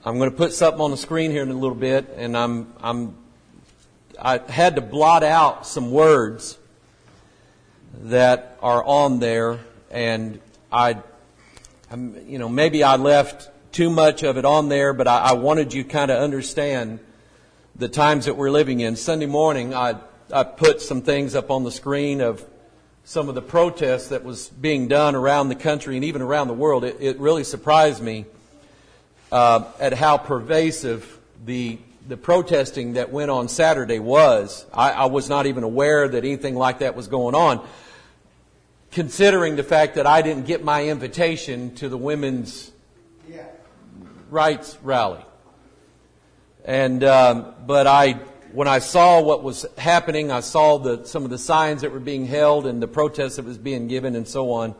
I'm going to put something on the screen here in a little bit, and I had to blot out some words that are on there, and maybe I left too much of it on there, but I wanted you kind of understand the times that we're living in. Sunday morning, I put some things up on the screen of some of the protests that was being done around the country and even around the world. It really surprised me at how pervasive the protesting that went on Saturday was. I was not even aware that anything like that was going on, considering the fact that I didn't get my invitation to the women's rights rally. And when I saw what was happening, I saw some of the signs that were being held and the protests that was being given and so on.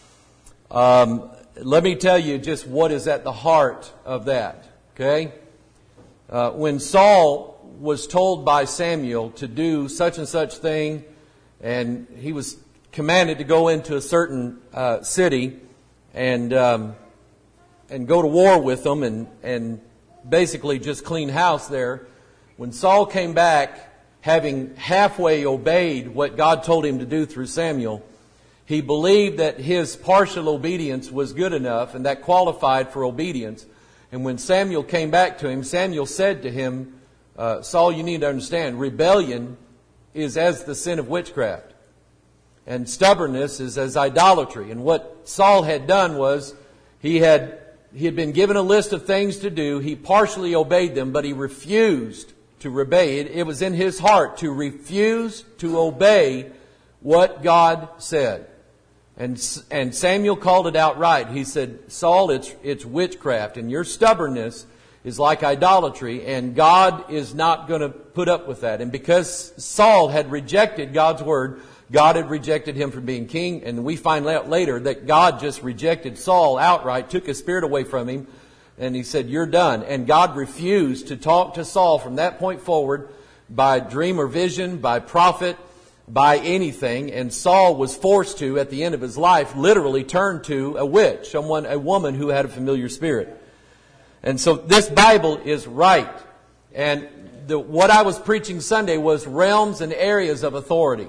Let me tell you just what is at the heart of that. Okay, when Saul was told by Samuel to do such and such thing, and he was commanded to go into a certain city and go to war with them and basically just clean house there. When Saul came back, having halfway obeyed what God told him to do through Samuel, he believed that his partial obedience was good enough and that qualified for obedience. And when Samuel came back to him, Samuel said to him, Saul, you need to understand, rebellion is as the sin of witchcraft. And stubbornness is as idolatry. And what Saul had done was he had been given a list of things to do. He partially obeyed them, but he refused to obey. It was in his heart to refuse to obey what God said. And Samuel called it out right. He said, Saul, it's witchcraft, and your stubbornness is like idolatry, and God is not going to put up with that. And because Saul had rejected God's word, God had rejected him from being king. And we find out later that God just rejected Saul outright, took his spirit away from him, and he said, you're done. And God refused to talk to Saul from that point forward by dream or vision, by prophet, by anything. And Saul was forced to, at the end of his life, literally turn to a witch, a woman who had a familiar spirit. And so this Bible is right. And what I was preaching Sunday was realms and areas of authority.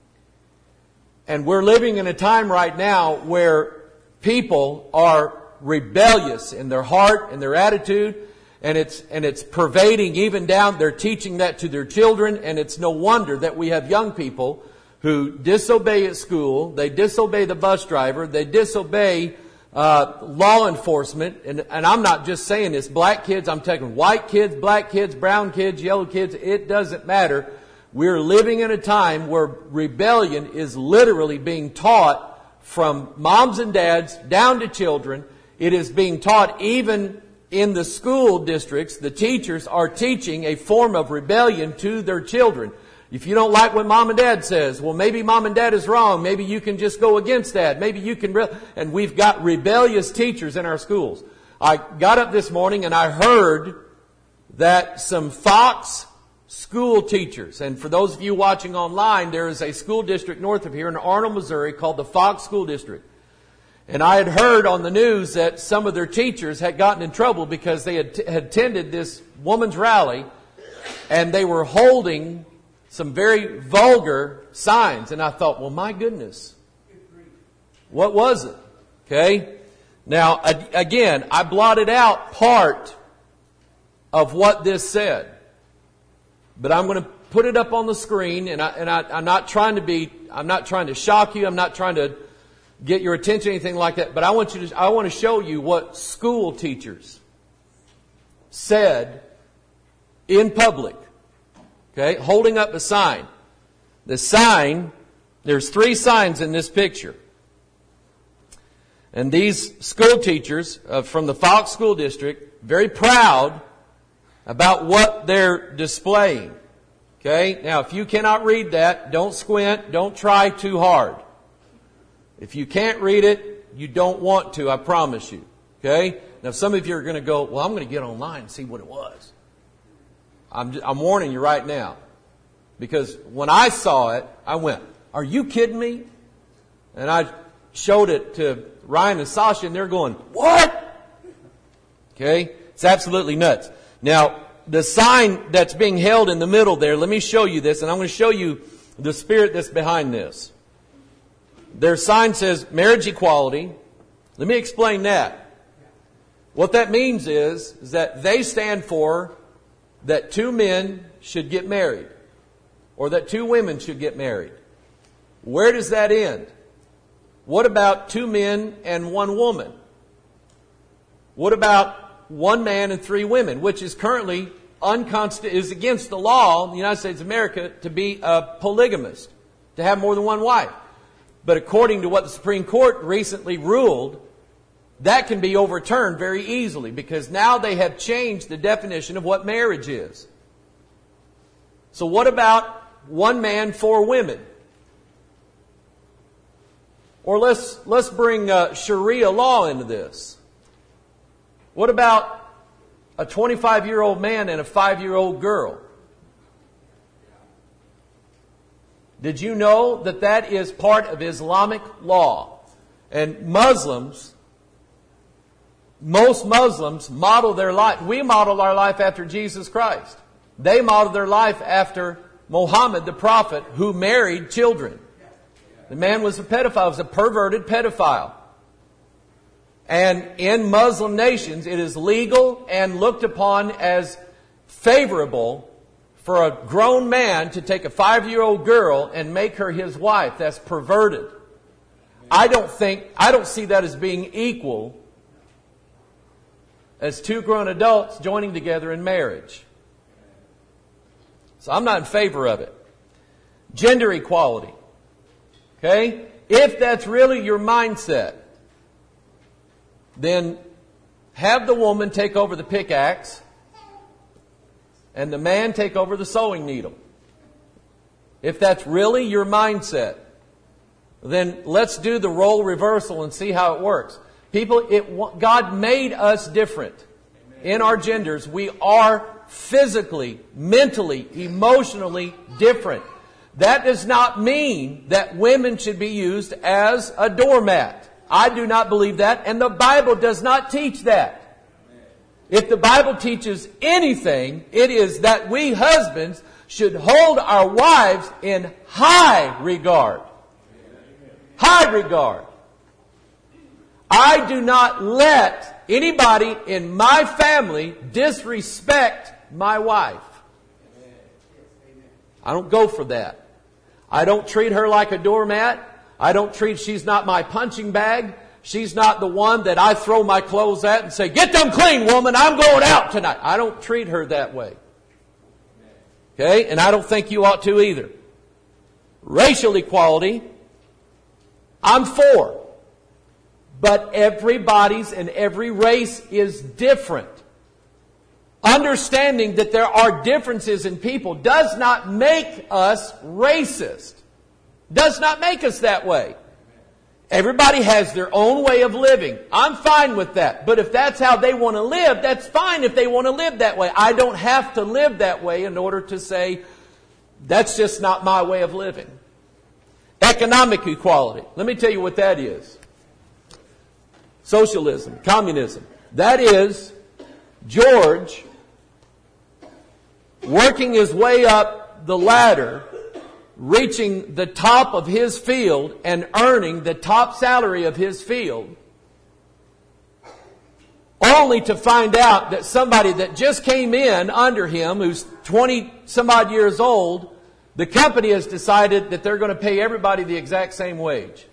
And we're living in a time right now where people are rebellious in their heart and their attitude, and it's pervading even down. They're teaching that to their children, and it's no wonder that we have young people who disobey at school, they disobey the bus driver, they disobey law enforcement, and I'm not just saying this, black kids, I'm taking white kids, black kids, brown kids, yellow kids, it doesn't matter. We're living in a time where rebellion is literally being taught from moms and dads down to children. It is being taught even in the school districts. The teachers are teaching a form of rebellion to their children. If you don't like what mom and dad says, well, maybe mom and dad is wrong. Maybe you can just go against that. Maybe you can... And we've got rebellious teachers in our schools. I got up this morning and I heard that some Fox school teachers, and for those of you watching online, there is a school district north of here in Arnold, Missouri called the Fox School District. And I had heard on the news that some of their teachers had gotten in trouble because they had attended this woman's rally and they were holding some very vulgar signs. And I thought, well, my goodness, what was it? Okay. Now, again, I blotted out part of what this said, but I'm going to put it up on the screen, and I'm not trying to shock you. I'm not trying to get your attention, anything like that. But I want to show you what school teachers said in public. Okay, holding up a sign. The sign, there's 3 signs in this picture. And these school teachers from the Fox School District, very proud about what they're displaying. Okay, now if you cannot read that, don't squint, don't try too hard. If you can't read it, you don't want to, I promise you. Okay? Now some of you are going to go, well, I'm going to get online and see what it was. I'm warning you right now. Because when I saw it, I went, are you kidding me? And I showed it to Ryan and Sasha, and they're going, what? Okay? It's absolutely nuts. Now, the sign that's being held in the middle there, let me show you this, and I'm going to show you the spirit that's behind this. Their sign says marriage equality. Let me explain that. What that means is that they stand for that two men should get married, or that two women should get married. Where does that end? What about two men and one woman? What about one man and three women, which is currently is against the law in the United States of America to be a polygamist, to have more than one wife. But according to what the Supreme Court recently ruled, that can be overturned very easily because now they have changed the definition of what marriage is. So what about one man, four women? Or let's bring Sharia law into this. What about a 25-year-old man and a 5-year-old girl? Did you know that that is part of Islamic law? And most Muslims model their life. We model our life after Jesus Christ. They model their life after Muhammad, the prophet, who married children. The man was a pedophile, was a perverted pedophile. And in Muslim nations, it is legal and looked upon as favorable for a grown man to take a 5-year-old girl and make her his wife. That's perverted. I don't see that as being equal as two grown adults joining together in marriage. So I'm not in favor of it. Gender equality. Okay? If that's really your mindset, then have the woman take over the pickaxe and the man take over the sewing needle. If that's really your mindset, then let's do the role reversal and see how it works. God made us different in our genders. We are physically, mentally, emotionally different. That does not mean that women should be used as a doormat. I do not believe that, and the Bible does not teach that. If the Bible teaches anything, it is that we husbands should hold our wives in high regard. High regard. I do not let anybody in my family disrespect my wife. I don't go for that. I don't treat her like a doormat. She's not my punching bag. She's not the one that I throw my clothes at and say, "Get them clean, woman, I'm going out tonight." I don't treat her that way. Okay? And I don't think you ought to either. Racial equality, I'm for. But everybody's and every race is different. Understanding that there are differences in people does not make us racist. Does not make us that way. Everybody has their own way of living. I'm fine with that. But if that's how they want to live, that's fine if they want to live that way. I don't have to live that way in order to say, that's just not my way of living. Economic equality. Let me tell you what that is. Socialism, communism. That is George working his way up the ladder, reaching the top of his field and earning the top salary of his field, only to find out that somebody that just came in under him, who's 20 some odd years old, the company has decided that they're going to pay everybody the exact same wage.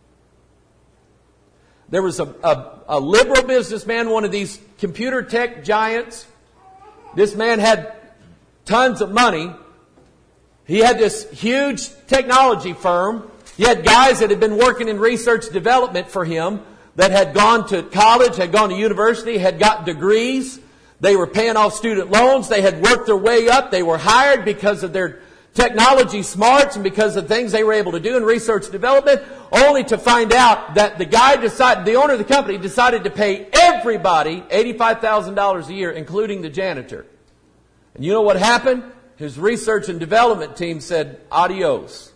There was a liberal businessman, one of these computer tech giants. This man had tons of money. He had this huge technology firm. He had guys that had been working in research development for him that had gone to college, had gone to university, had got degrees. They were paying off student loans. They had worked their way up. They were hired because of their technology smarts and because of things they were able to do in research development, only to find out that the owner of the company decided to pay everybody $85,000 a year, including the janitor. And you know what happened? His research and development team said, adios.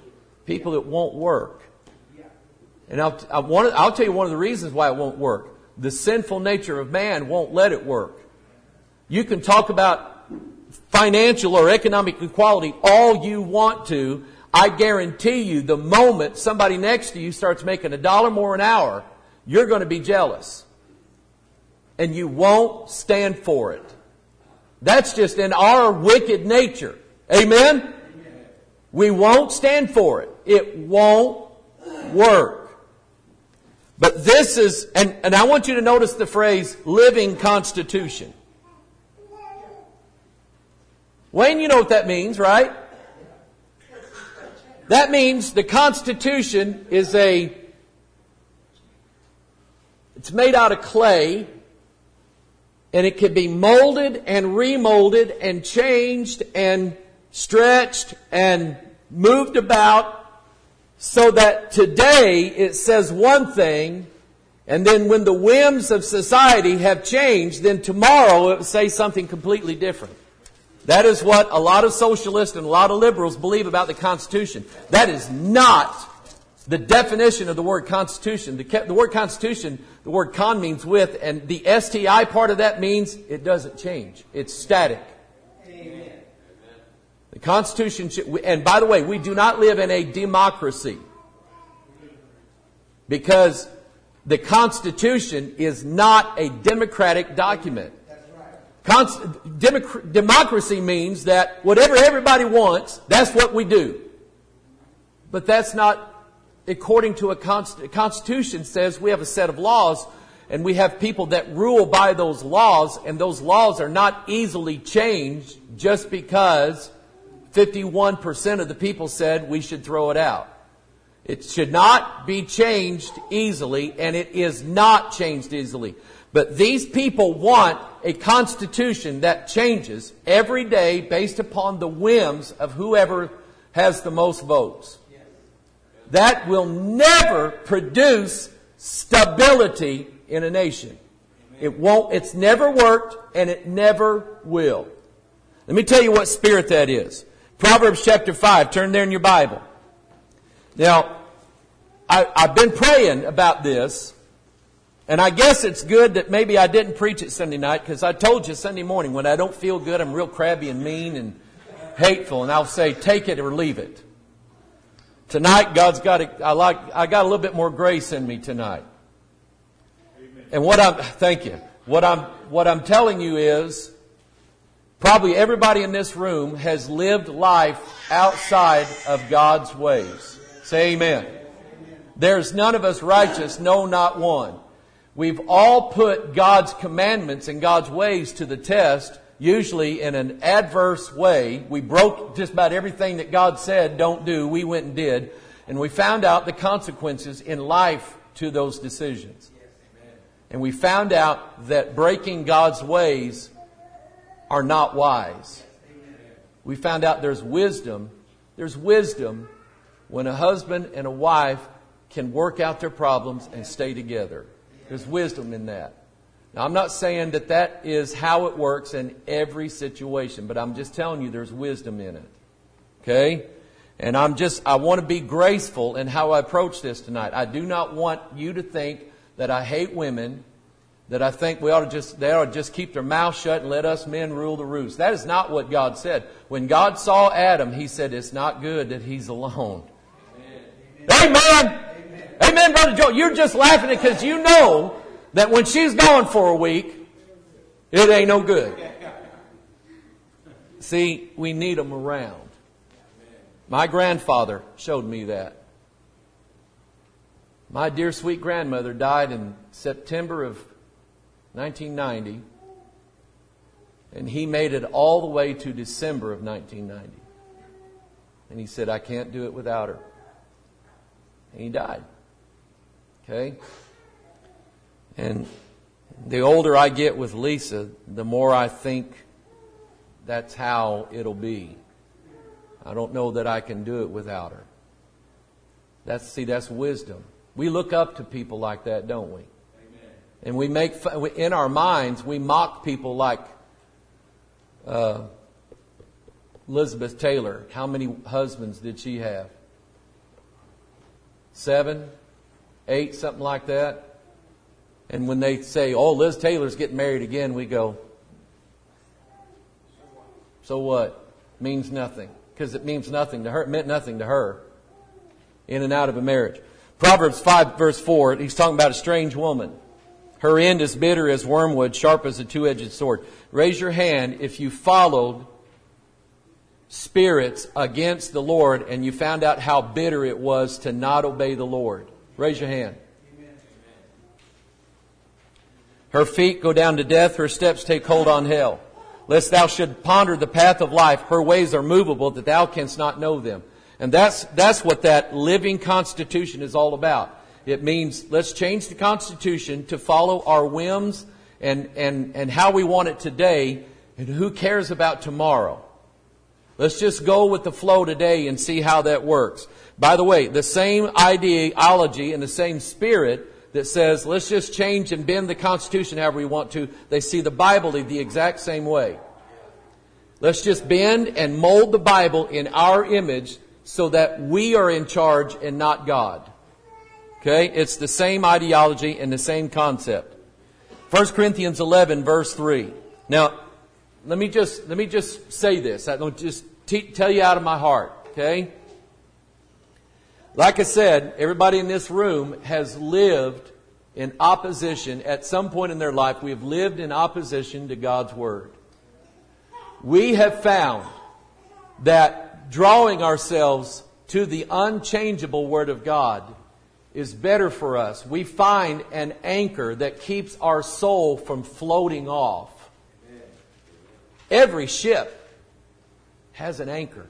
People, it won't work. And I'll tell you one of the reasons why it won't work. The sinful nature of man won't let it work. You can talk about financial or economic equality all you want to. I guarantee you, the moment somebody next to you starts making $1 more an hour, you're going to be jealous. And you won't stand for it. That's just in our wicked nature. Amen? Amen. We won't stand for it. It won't work. But this is, and I want you to notice the phrase, living constitution. Wayne, you know what that means, right? That means the Constitution is it's made out of clay, and it can be molded and remolded and changed and stretched and moved about so that today it says one thing, and then when the whims of society have changed, then tomorrow it will say something completely different. That is what a lot of socialists and a lot of liberals believe about the Constitution. That is not the definition of the word Constitution. The word Constitution, the word con means with, and the STI part of that means it doesn't change. It's static. Amen. The Constitution, and by the way, we do not live in a democracy. Because the Constitution is not a democratic document. Democracy means that whatever everybody wants, that's what we do. But that's not according to a Constitution says we have a set of laws and we have people that rule by those laws, and those laws are not easily changed just because 51% of the people said we should throw it out. It should not be changed easily, and it is not changed easily. But these people want a constitution that changes every day based upon the whims of whoever has the most votes. That will never produce stability in a nation. It won't, it's never worked, and it never will. Let me tell you what spirit that is. Proverbs chapter 5, turn there in your Bible. Now, I've been praying about this. And I guess it's good that maybe I didn't preach it Sunday night, because I told you Sunday morning when I don't feel good, I'm real crabby and mean and hateful, and I'll say, take it or leave it. Tonight, God's got it. I got a little bit more grace in me tonight. Amen. And thank you. What I'm telling you is, probably everybody in this room has lived life outside of God's ways. Say amen. There's none of us righteous, no, not one. We've all put God's commandments and God's ways to the test, usually in an adverse way. We broke just about everything that God said don't do. We went and did. And we found out the consequences in life to those decisions. And we found out that breaking God's ways are not wise. We found out there's wisdom. There's wisdom when a husband and a wife can work out their problems and stay together. There's wisdom in that. Now, I'm not saying that that is how it works in every situation, but I'm just telling you there's wisdom in it. Okay? And I want to be graceful in how I approach this tonight. I do not want you to think that I hate women, that I think they ought to just keep their mouth shut and let us men rule the roost. That is not what God said. When God saw Adam, He said, it's not good that he's alone. Amen. Amen. Amen, Brother Joe. You're just laughing because you know that when she's gone for a week, it ain't no good. See, we need them around. My grandfather showed me that. My dear sweet grandmother died in September of 1990, and he made it all the way to December of 1990. And he said, I can't do it without her. And he died. Okay? And the older I get with Lisa, the more I think that's how it'll be. I don't know that I can do it without her. That's wisdom. We look up to people like that, don't we? Amen. And we make in our minds, we mock people like Elizabeth Taylor. How many husbands did she have? 7, 8, something like that. And when they say, oh, Liz Taylor's getting married again, we go, so what? Means nothing. Because it means nothing to her. It meant nothing to her. In and out of a marriage. Proverbs 5 verse 4, he's talking about a strange woman. Her end is bitter as wormwood, sharp as a two-edged sword. Raise your hand if you followed spirits against the Lord and you found out how bitter it was to not obey the Lord. Raise your hand. Her feet go down to death, her steps take hold on hell. Lest thou should ponder the path of life, her ways are movable, that thou canst not know them. And that's what that living constitution is all about. It means let's change the constitution to follow our whims and how we want it today, and who cares about tomorrow. Let's just go with the flow today and see how that works. By the way, the same ideology and the same spirit that says let's just change and bend the Constitution however we want to, they see the Bible the exact same way. Let's just bend and mold the Bible in our image so that we are in charge and not God. Okay? It's the same ideology and the same concept. 1 Corinthians 11 verse 3. Now, let me just say this. I don't just tell you out of my heart. Okay? Like I said, everybody in this room has lived in opposition. At some point in their life, we have lived in opposition to God's Word. We have found that drawing ourselves to the unchangeable Word of God is better for us. We find an anchor that keeps our soul from floating off. Every ship has an anchor.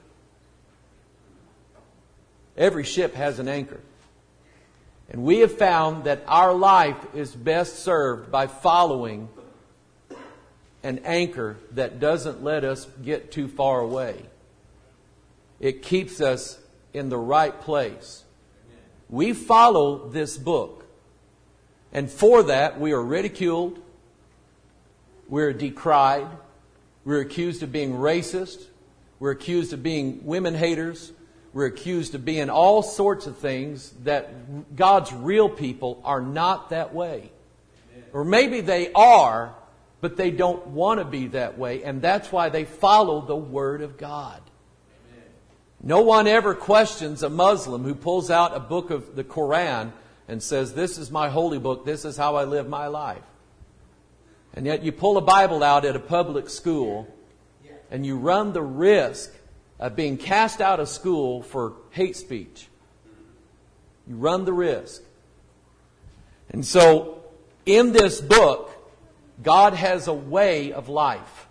Every ship has an anchor. And we have found that our life is best served by following an anchor that doesn't let us get too far away. It keeps us in the right place. We follow this book. And for that, we are ridiculed. We're decried. We're accused of being racist. We're accused of being women haters. We're accused of being all sorts of things that God's real people are not that way. Or maybe they are, but they don't want to be that way. And that's why they follow the Word of God. No one ever questions a Muslim who pulls out a book of the Quran and says, this is my holy book, this is how I live my life. And yet you pull a Bible out at a public school and you run the risk of being cast out of school for hate speech. You run the risk. And so in this book, God has a way of life.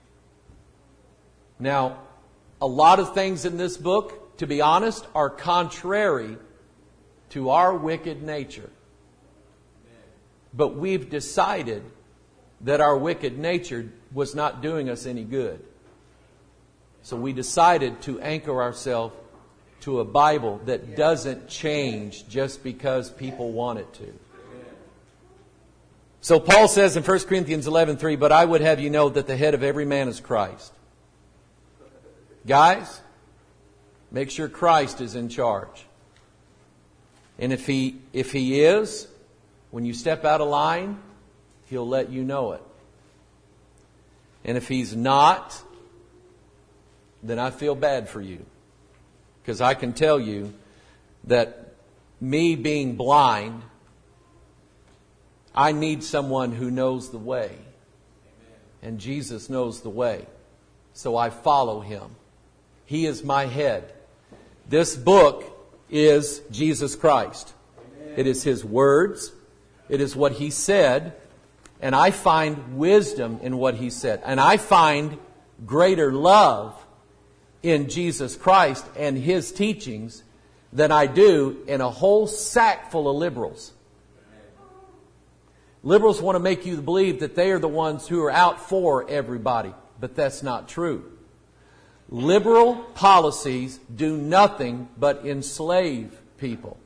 Now, a lot of things in this book, to be honest, are contrary to our wicked nature. But we've decided that our wicked nature was not doing us any good. So we decided to anchor ourselves to a Bible that doesn't change just because people want it to. So Paul says in 1 Corinthians 11:3, but I would have you know that the head of every man is Christ. Guys, make sure Christ is in charge. And if he is, when you step out of line, He'll let you know it. And if He's not, then I feel bad for you. Because I can tell you that me being blind, I need someone who knows the way. And Jesus knows the way. So I follow Him. He is my head. This book is Jesus Christ. It is His words. It is what He said. And I find wisdom in what He said. And I find greater love in Jesus Christ and His teachings than I do in a whole sack full of liberals. Liberals want to make you believe that they are the ones who are out for everybody. But that's not true. Liberal policies do nothing but enslave people.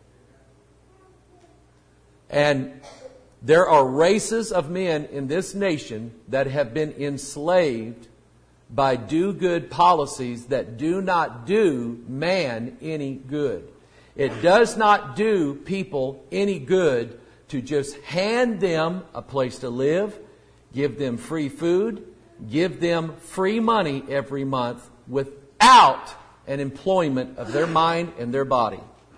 And there are races of men in this nation that have been enslaved by do-good policies that do not do man any good. It does not do people any good to just hand them a place to live, give them free food, give them free money every month without an employment of their mind and their body.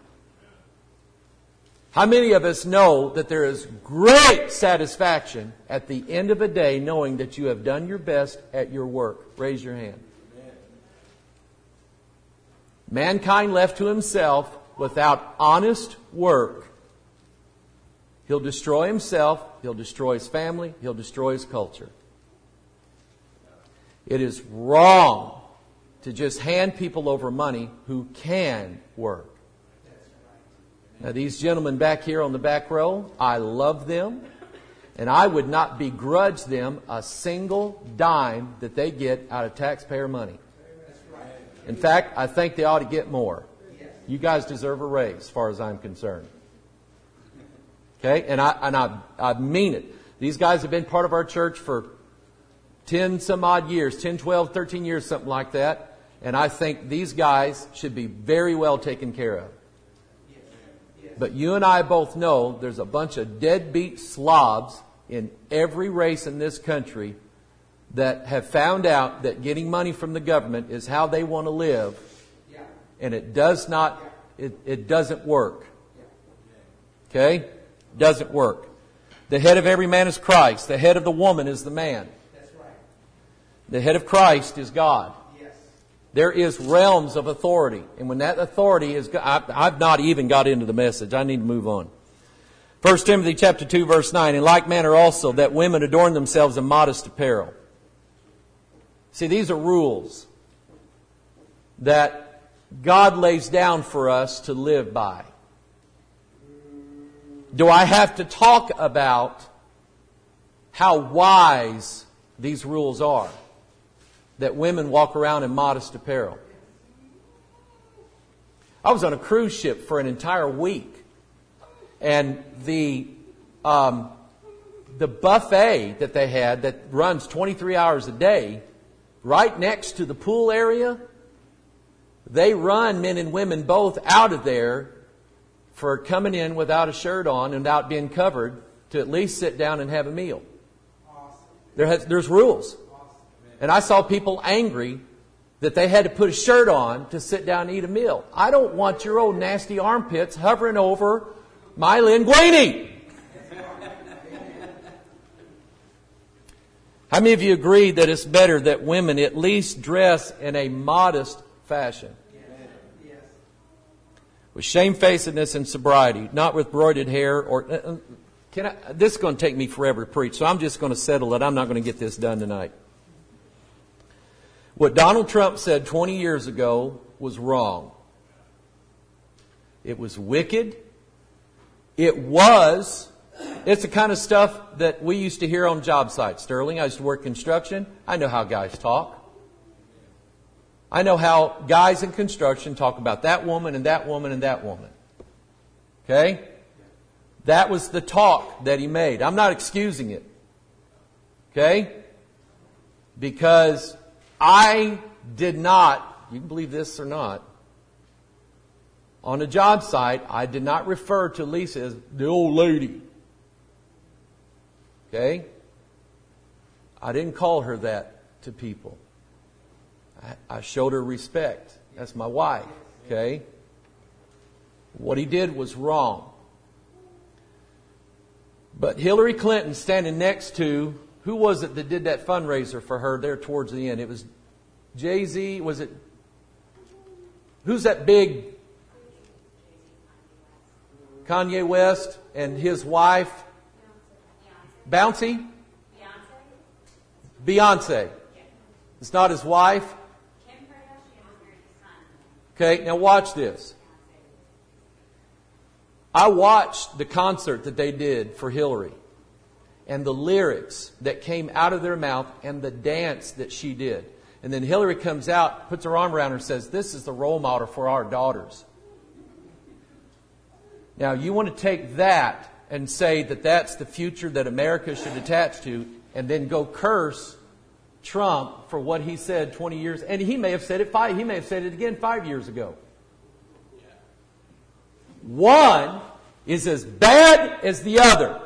How many of us know that there is great satisfaction at the end of a day knowing that you have done your best at your work? Raise your hand. Mankind left to himself without honest work, he'll destroy himself, he'll destroy his family, he'll destroy his culture. It is wrong to just hand people over money who can work. Now, these gentlemen back here on the back row, I love them, and I would not begrudge them a single dime that they get out of taxpayer money. In fact, I think they ought to get more. You guys deserve a raise, as far as I'm concerned. Okay? And I mean it. These guys have been part of our church for 10 some odd years, 10, 12, 13 years, something like that. And I think these guys should be very well taken care of. But you and I both know there's a bunch of deadbeat slobs in every race in this country that have found out that getting money from the government is how they want to live. And it does not, it doesn't work. Okay? Doesn't work. The head of every man is Christ. The head of the woman is the man. The head of Christ is God. There is realms of authority. And when that authority is... I've not even got into the message. I need to move on. 1 Timothy chapter 2, verse 9. In like manner also that women adorn themselves in modest apparel. See, these are rules that God lays down for us to live by. Do I have to talk about how wise these rules are? That women walk around in modest apparel. I was on a cruise ship for an entire week. And the buffet that they had that runs 23 hours a day, right next to the pool area, they run men and women both out of there for coming in without a shirt on and without being covered to at least sit down and have a meal. There's rules. And I saw people angry that they had to put a shirt on to sit down and eat a meal. I don't want your old nasty armpits hovering over my linguine. How many of you agree that it's better that women at least dress in a modest fashion? With shamefacedness and sobriety, not with broided hair or... This is going to take me forever to preach, so I'm just going to settle it. I'm not going to get this done tonight. What Donald Trump said 20 years ago was wrong. It was wicked. It's the kind of stuff that we used to hear on job sites. Sterling, I used to work construction. I know how guys talk. I know how guys in construction talk about that woman and that woman and that woman. Okay? That was the talk that he made. I'm not excusing it. Okay? Because I did not, you can believe this or not, on a job site, I did not refer to Lisa as the old lady. Okay? I didn't call her that to people. I showed her respect. That's my wife. Okay? What he did was wrong. But Hillary Clinton standing next to, who was it that did that fundraiser for her there towards the end? It was Jay-Z, was it? Who's that big? Kanye West and his wife? Bouncy? Beyonce. It's not his wife? Okay, now watch this. I watched the concert that they did for Hillary. And the lyrics that came out of their mouth and the dance that she did. And then Hillary comes out, puts her arm around her and says, this is the role model for our daughters. Now, you want to take that and say that that's the future that America should attach to, and then go curse Trump for what he said 20 years. And he may have said it he may have said it again 5 years ago. One, is as bad as the other.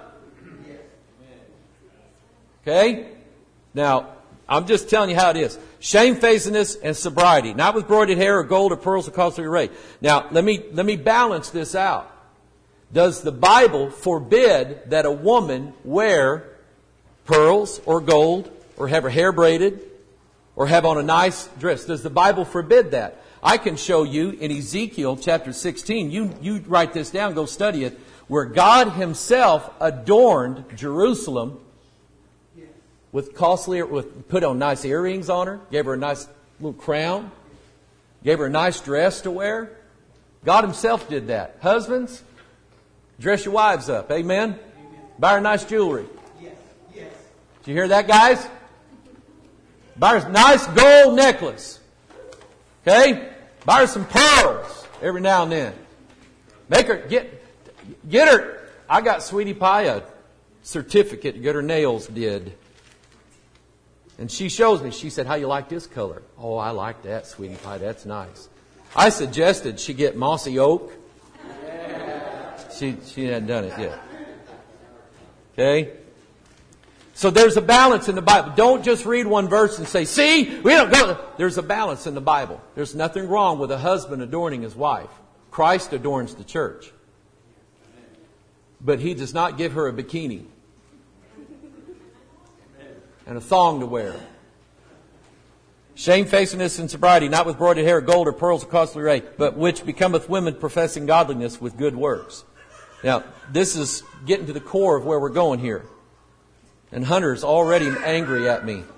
Okay? Now, I'm just telling you how it is. Shamefacedness and sobriety. Not with broided hair or gold or pearls or costly array. Now, let me balance this out. Does the Bible forbid that a woman wear pearls or gold or have her hair braided or have on a nice dress? Does the Bible forbid that? I can show you in Ezekiel chapter 16. You write this down, go study it, where God Himself adorned Jerusalem with put on nice earrings on her, gave her a nice little crown, gave her a nice dress to wear. God Himself did that. Husbands, dress your wives up. Amen? Amen. Buy her nice jewelry. Yes. Yes. Did you hear that, guys? Buy her a nice gold necklace. Okay? Buy her some pearls every now and then. Make her, get her. I got Sweetie Pie a certificate to get her nails did. And she shows me. She said, how you like this color? Oh, I like that, Sweetie Pie. That's nice. I suggested she get mossy oak. She hadn't done it yet. Okay? So there's a balance in the Bible. Don't just read one verse and say, see, we don't go. There's a balance in the Bible. There's nothing wrong with a husband adorning his wife. Christ adorns the church. But He does not give her a bikini and a thong to wear. Shamefacedness and sobriety, not with broided hair, gold or pearls or costly array, but which becometh women professing godliness with good works. Now, this is getting to the core of where we're going here. And Hunter's already angry at me.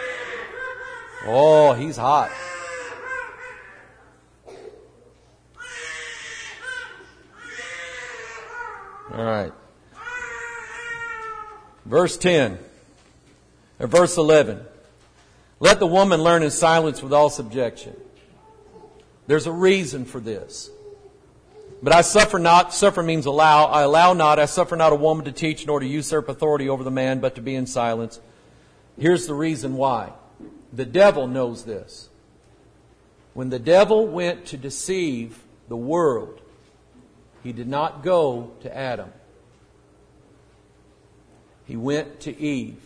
Oh, he's hot. All right. Verse 10. Or verse 11. Let the woman learn in silence with all subjection. There's a reason for this. But I suffer not. Suffer means allow. I allow not. I suffer not a woman to teach nor to usurp authority over the man, but to be in silence. Here's the reason why. The devil knows this. When the devil went to deceive the world, he did not go to Adam. He went to Eve.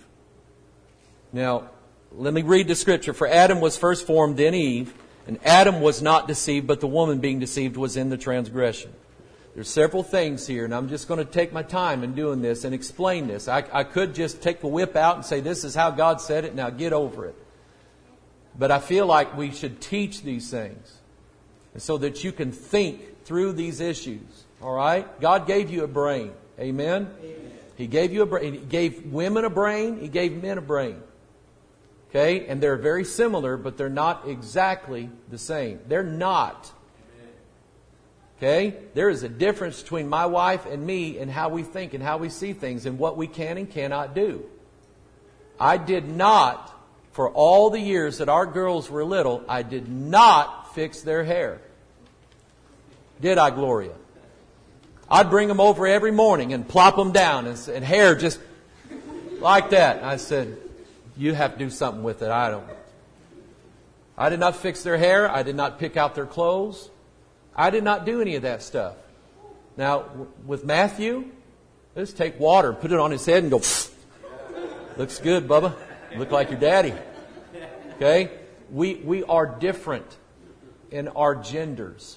Now, let me read the scripture. For Adam was first formed, then Eve. And Adam was not deceived, but the woman being deceived was in the transgression. There's several things here, and I'm just going to take my time in doing this and explain this. I could just take the whip out and say, this is how God said it, now get over it. But I feel like we should teach these things so that you can think through these issues. All right? God gave you a brain. Amen? Amen. He gave you a brain. He gave women a brain. He gave men a brain. Okay? And they're very similar, but they're not exactly the same. They're not. Okay? There is a difference between my wife and me in how we think and how we see things and what we can and cannot do. I did not, for all the years that our girls were little, I did not fix their hair. Did I, Gloria? I'd bring them over every morning and plop them down and hair just like that. I said, you have to do something with it. I did not fix their hair. I did not pick out their clothes. I did not do any of that stuff. Now, with Matthew, let's take water, put it on his head and go, looks good, Bubba. Look like your daddy. Okay? We are different in our genders.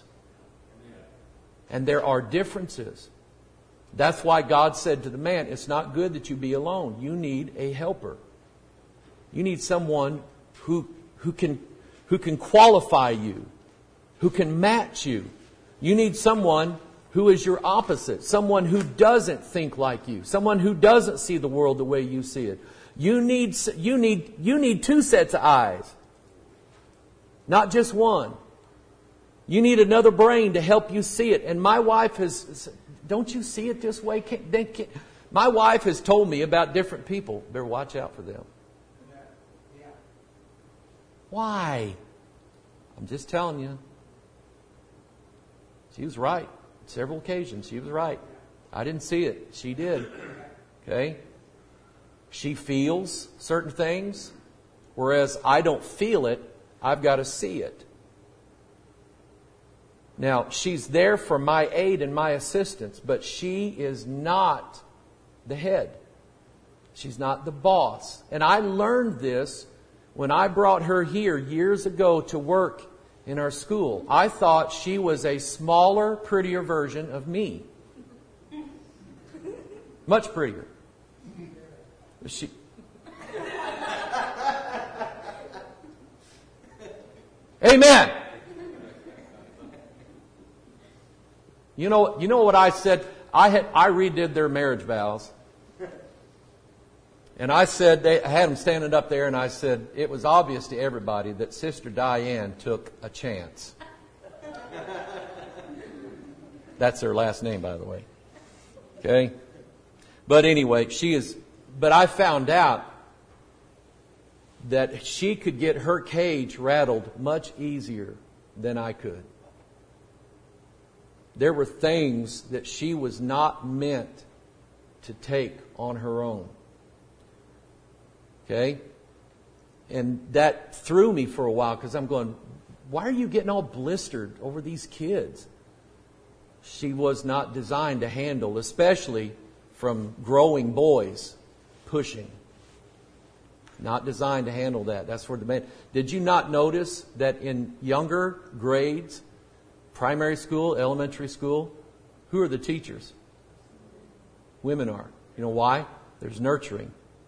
And there are differences. That's why God said to the man, it's not good that you be alone. You need a helper. You need someone who can qualify you, who can match you. You need someone who is your opposite, someone who doesn't think like you, someone who doesn't see the world the way you see it. You need two sets of eyes, not just one. You need another brain to help you see it. And my wife don't you see it this way? My wife has told me about different people. Better watch out for them. Why? I'm just telling you. She was right. On several occasions, she was right. I didn't see it. She did. Okay? She feels certain things, whereas I don't feel it. I've got to see it. Now, she's there for my aid and my assistance, but she is not the head. She's not the boss. And I learned this when I brought her here years ago to work in our school. I thought she was a smaller, prettier version of me. Much prettier. She... Amen. You know what I said? I redid their marriage vows. And I said, I had them standing up there, and I said, it was obvious to everybody that Sister Diane took a chance. That's her last name, by the way. Okay? But anyway, but I found out that she could get her cage rattled much easier than I could. There were things that she was not meant to take on her own. Okay? And that threw me for a while because I'm going, why are you getting all blistered over these kids? She was not designed to handle, especially from growing boys pushing. Not designed to handle that. That's for the man. Did you not notice that in younger grades, primary school, elementary school, who are the teachers? Women are. You know why? There's nurturing.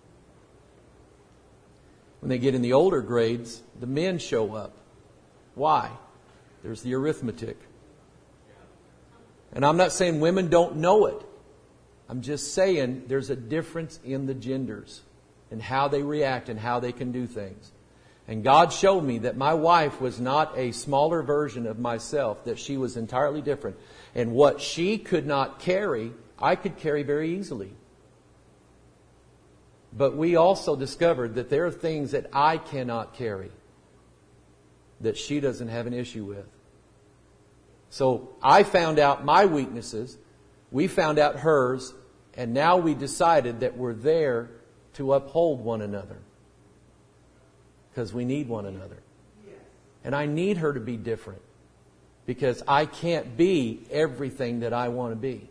When they get in the older grades, the men show up. Why? There's the arithmetic. And I'm not saying women don't know it. I'm just saying there's a difference in the genders and how they react and how they can do things. And God showed me that my wife was not a smaller version of myself, that she was entirely different. And what she could not carry, I could carry very easily. But we also discovered that there are things that I cannot carry that she doesn't have an issue with. So I found out my weaknesses, we found out hers, and now we decided that we're there to uphold one another. Because we need one another. And I need her to be different. Because I can't be everything that I want to be.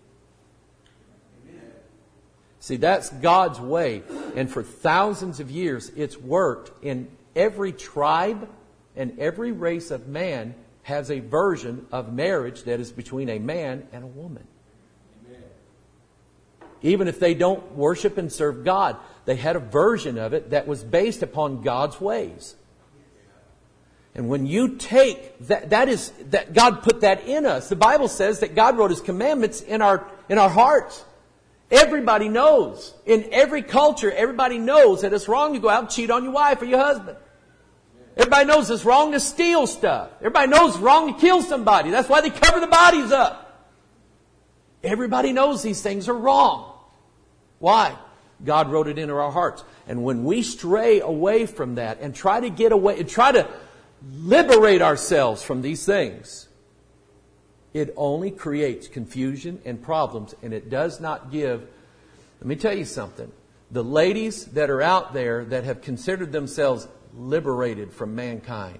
See, that's God's way. And for thousands of years, it's worked. In every tribe and every race of man has a version of marriage that is between a man and a woman. Amen. Even if they don't worship and serve God, they had a version of it that was based upon God's ways. And when you take that God put that in us. The Bible says that God wrote His commandments in our hearts. Everybody knows. In every culture, everybody knows that it's wrong to go out and cheat on your wife or your husband. Everybody knows it's wrong to steal stuff. Everybody knows it's wrong to kill somebody. That's why they cover the bodies up. Everybody knows these things are wrong. Why? God wrote it into our hearts. And when we stray away from that and try to get away, and try to liberate ourselves from these things, it only creates confusion and problems, and it does not give. Let me tell you something. The ladies that are out there that have considered themselves liberated from mankind,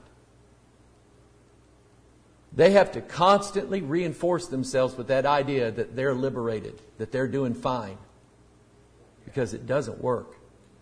they have to constantly reinforce themselves with that idea that they're liberated, that they're doing fine. Because it doesn't work.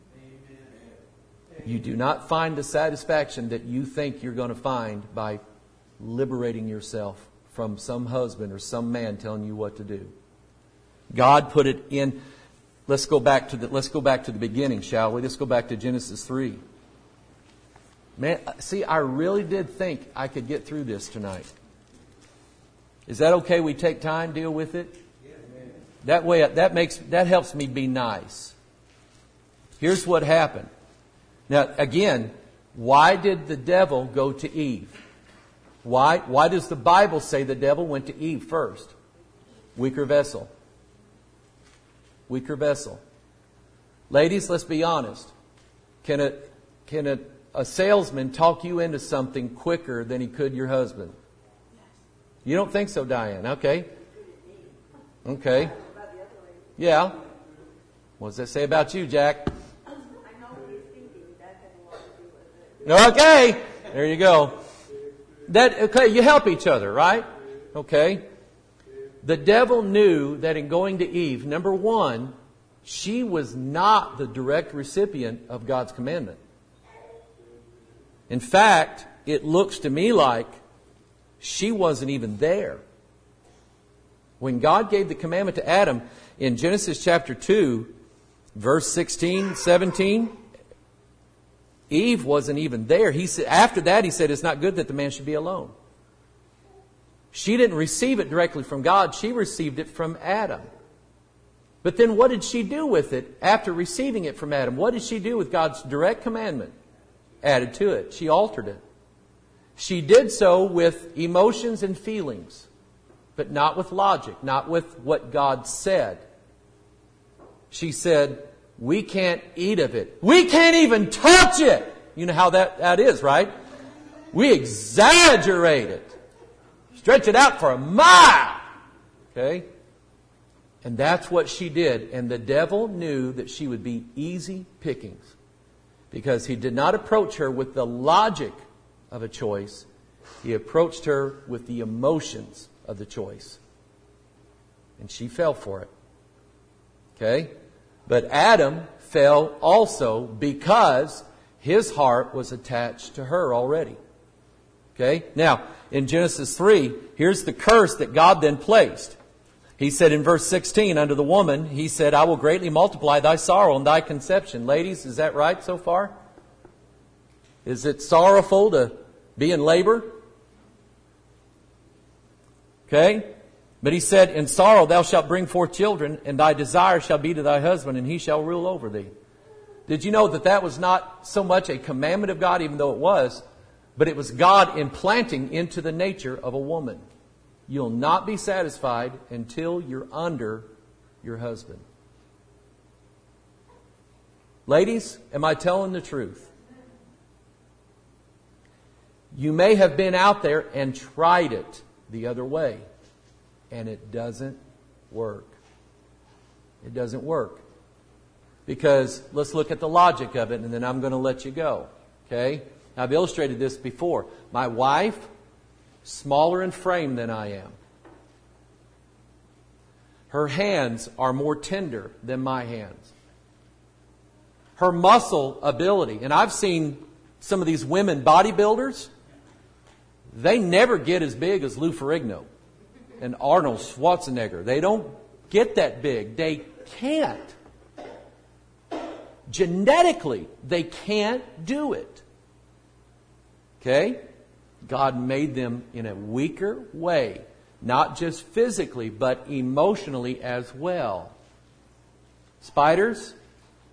You do not find the satisfaction that you think you're going to find by liberating yourself from some husband or some man telling you what to do. God put it in. Let's go back to the beginning, shall we? Let's go back to Genesis 3. Man, see, I really did think I could get through this tonight. Is that okay? We take time, deal with it? That way, that helps me be nice. Here's what happened. Now, again, why did the devil go to Eve? Why does the Bible say the devil went to Eve first? Weaker vessel. Weaker vessel. Ladies, let's be honest. Can a salesman talk you into something quicker than he could your husband? You don't think so, Diane? Okay. Okay. Yeah. What does that say about you, Jack? I know what he's thinking. That had a lot to do with it. Okay. There you go. Okay, you help each other, right? Okay? The devil knew that in going to Eve, number one, she was not the direct recipient of God's commandment. In fact, it looks to me like she wasn't even there. When God gave the commandment to Adam in Genesis chapter 2, verse 16, 17, Eve wasn't even there. He said, after that, he said, it's not good that the man should be alone. She didn't receive it directly from God. She received it from Adam. But then what did she do with it after receiving it from Adam? What did she do with God's direct commandment added to it? She altered it. She did so with emotions and feelings, but not with logic, not with what God said. She said, we can't eat of it. We can't even touch it. You know how that is, right? We exaggerate it. Stretch it out for a mile. Okay? And that's what she did. And the devil knew that she would be easy pickings, because he did not approach her with the logic of a choice. He approached her with the emotions of the choice. And she fell for it. Okay? But Adam fell also because his heart was attached to her already. Okay? Now, in Genesis 3, here's the curse that God then placed. He said in verse 16, unto the woman, he said, I will greatly multiply thy sorrow and thy conception. Ladies, is that right so far? Is it sorrowful to be in labor? Okay? But he said, in sorrow thou shalt bring forth children, and thy desire shall be to thy husband, and he shall rule over thee. Did you know that was not so much a commandment of God, even though it was, but it was God implanting into the nature of a woman? You'll not be satisfied until you're under your husband. Ladies, am I telling the truth? You may have been out there and tried it the other way, and it doesn't work. It doesn't work. Because let's look at the logic of it, and then I'm going to let you go. Okay? I've illustrated this before. My wife, smaller in frame than I am. Her hands are more tender than my hands. Her muscle ability, and I've seen some of these women bodybuilders, they never get as big as Lou Ferrigno and Arnold Schwarzenegger. They don't get that big. They can't. Genetically, they can't do it. Okay? God made them in a weaker way. Not just physically, but emotionally as well. Spiders?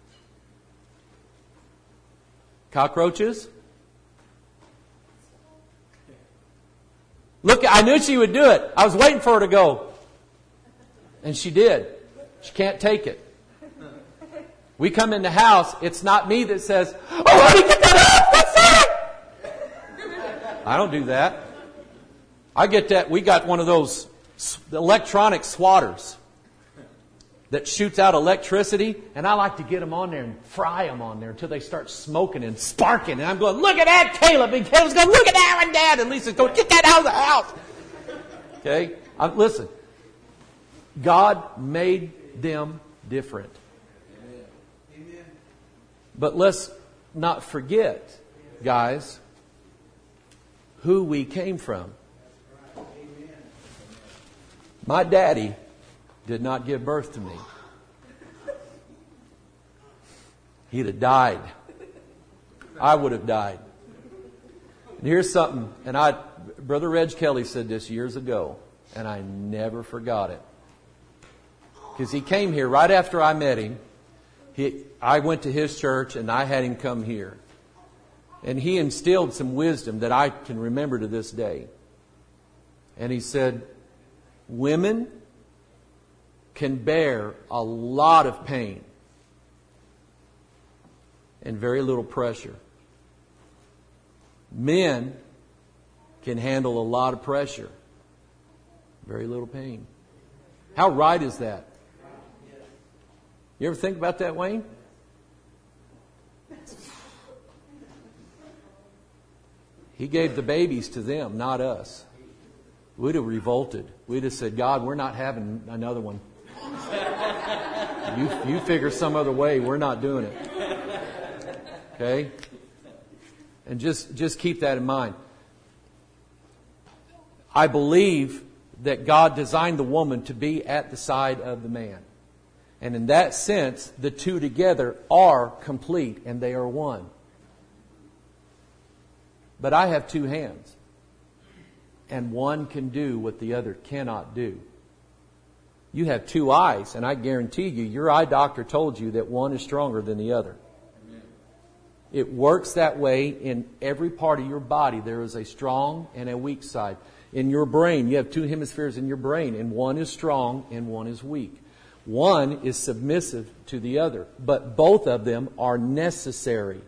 Cockroaches? Look, I knew she would do it. I was waiting for her to go. And she did. She can't take it. We come in the house, it's not me that says, oh, let me get that out! That's it! I don't do that. I get that. We got one of those electronic swatters that shoots out electricity, and I like to get them on there and fry them on there until they start smoking and sparking. And I'm going, look at that, Caleb. And Caleb's going, look at that, and Dad. And Lisa's going, get that out of the house. Okay? Listen. God made them different. Amen. But let's not forget, guys, who we came from. My daddy did not give birth to me. He'd have died. I would have died. And here's something, and Brother Reg Kelly said this years ago, and I never forgot it. Because he came here right after I met him. I went to his church, and I had him come here. And he instilled some wisdom that I can remember to this day. And he said, women can bear a lot of pain and very little pressure. Men can handle a lot of pressure, very little pain. How right is that? You ever think about that, Wayne? He gave the babies to them, not us. we'd have revolted. We'd have said, God, we're not having another one. You figure some other way. We're not doing it. Okay? And just keep that in mind. I believe that God designed the woman to be at the side of the man. And in that sense, the two together are complete and they are one. But I have two hands. And one can do what the other cannot do. You have two eyes, and I guarantee you, your eye doctor told you that one is stronger than the other. Amen. It works that way in every part of your body. There is a strong and a weak side. In your brain, you have two hemispheres in your brain, and one is strong and one is weak. One is submissive to the other, but both of them are necessary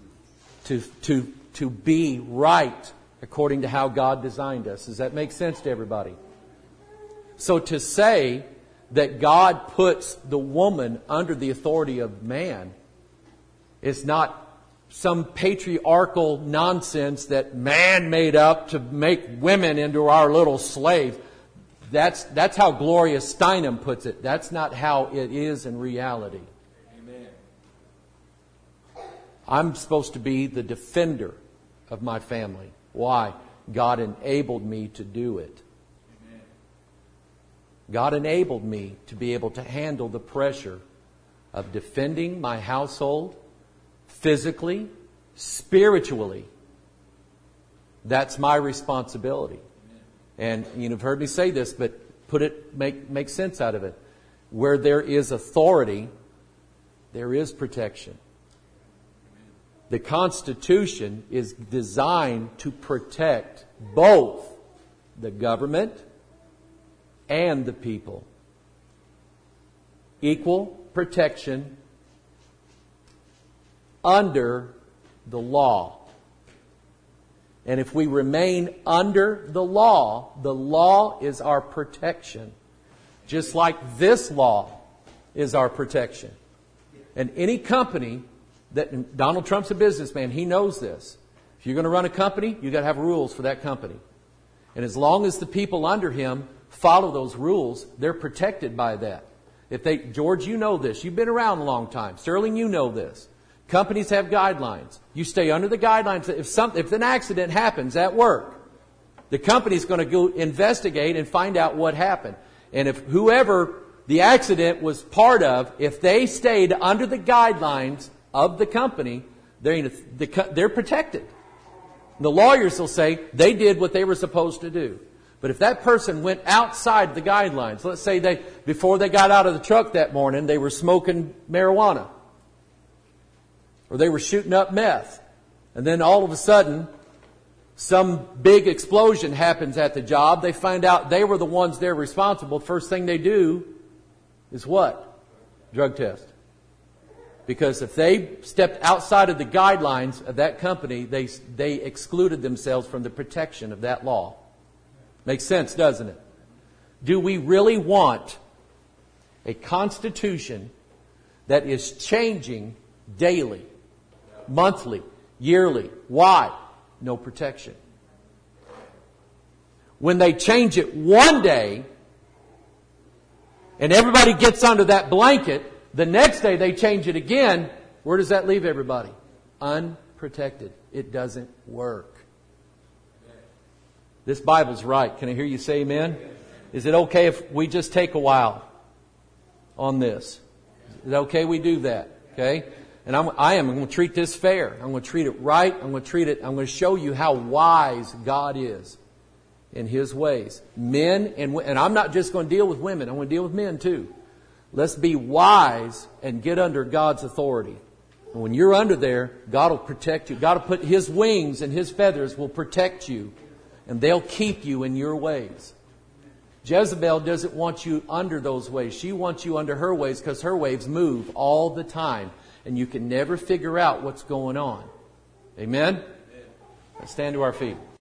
to be right according to how God designed us. Does that make sense to everybody? So to say that God puts the woman under the authority of man is not some patriarchal nonsense that man made up to make women into our little slaves. That's how Gloria Steinem puts it. That's not how it is in reality. Amen. I'm supposed to be the defender of my family. Why? God enabled me to do it. God enabled me to be able to handle the pressure of defending my household physically, spiritually. That's my responsibility. And you've heard me say this, but make sense out of it. Where there is authority, there is protection. The Constitution is designed to protect both the government and the people. Equal protection under the law. And if we remain under the law is our protection. Just like this law is our protection. And any company that, Donald Trump's a businessman, he knows this. If you're going to run a company, you've got to have rules for that company. And as long as the people under him follow those rules, they're protected by that. George, you know this. You've been around a long time. Sterling, you know this. Companies have guidelines. You stay under the guidelines. If an accident happens at work, the company's going to go investigate and find out what happened. And if whoever the accident was part of, if they stayed under the guidelines of the company, they're protected. The lawyers will say they did what they were supposed to do. But if that person went outside the guidelines, let's say before they got out of the truck that morning, they were smoking marijuana. Or they were shooting up meth. And then all of a sudden, some big explosion happens at the job. They find out they were the ones there responsible. First thing they do is what? Drug test. Because if they stepped outside of the guidelines of that company, they excluded themselves from the protection of that law. Makes sense, doesn't it? Do we really want a constitution that is changing daily, monthly, yearly? Why? No protection. When they change it one day and everybody gets under that blanket, the next day they change it again, where does that leave everybody? Unprotected. It doesn't work. This Bible's right. Can I hear you say amen? Is it okay if we just take a while on this? Is it okay we do that? Okay? And I'm going to treat this fair. I'm going to treat it right. I'm going to show you how wise God is in His ways. Men, and I'm not just going to deal with women. I'm going to deal with men too. Let's be wise and get under God's authority. And when you're under there, God will protect you. God will put His wings and His feathers will protect you. And they'll keep you in your ways. Jezebel doesn't want you under those ways. She wants you under her ways because her waves move all the time. And you can never figure out what's going on. Amen? Let's stand to our feet.